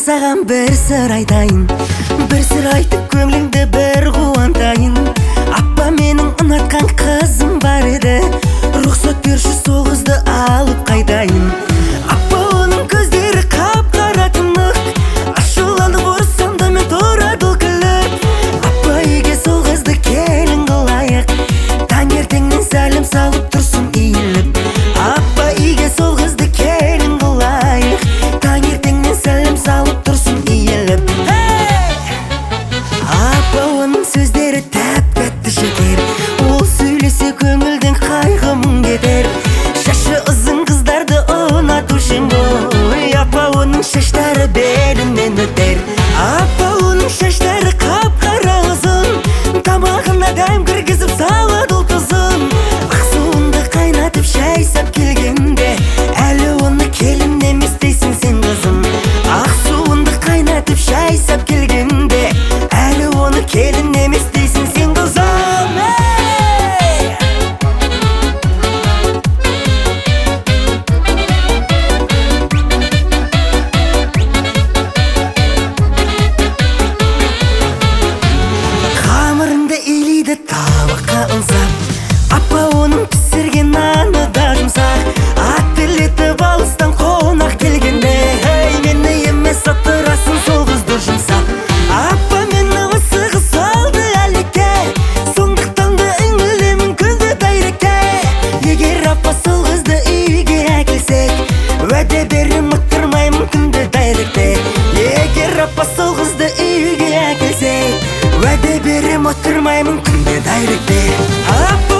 саған бір сыр айтайын, бір сыр айтып көңліңді бір қуантайын. Апа, менің ұнатқан қызым бар еді, рұқсат берші сол қызды алып қайтайын. Апа, оның көздері қап-қара тынық, ашуланып ұрыссам да мен тұрады күліп. Апа, үйге сол қызды келін қылайық, таңертеңнен сәлем салып тұрсын иіліп. Апа, үйге сол қызды келін қылайық, таңертеңнен сәлем салып тұрсын иіліп. Апа, оның сөздері тәп-тәтті жетер, ол сөйлесе көңілден қайғым кетер. Шашы ұзын қыздарды ұнатушы ғой, апа, оның шаштары белімнен өтер. Апа, оның шаштары қап-қара ұзын, тамағына дәм кіргізіп салады ол тұзын. Ақсуынды қайнатып шайсап келгенде, әлі оны келін емес дейсің сен қызым. Ақсуынды қайнатып шайсап келгенде, әлі оны келін емес дейсің сен қызым. Қамырыңды илейді табаққа ұнсап, апа, оның пісірген наны да жұмсақ. Аттелетіп алыстан қонақ келгенде, мені емес аттырасын сол қызды жұмсап. Апа, мені осы қыз салды әлекке, сондықтан да үңілемін күнде дайректе. Егер апа сол қызды үйге әкелсек, уәде берем ұттырмаймын күнде дайректе. Егер апа сол қызды үйге әкелсек, уәде берем ұттырмаймын күнде дайректе. Апа,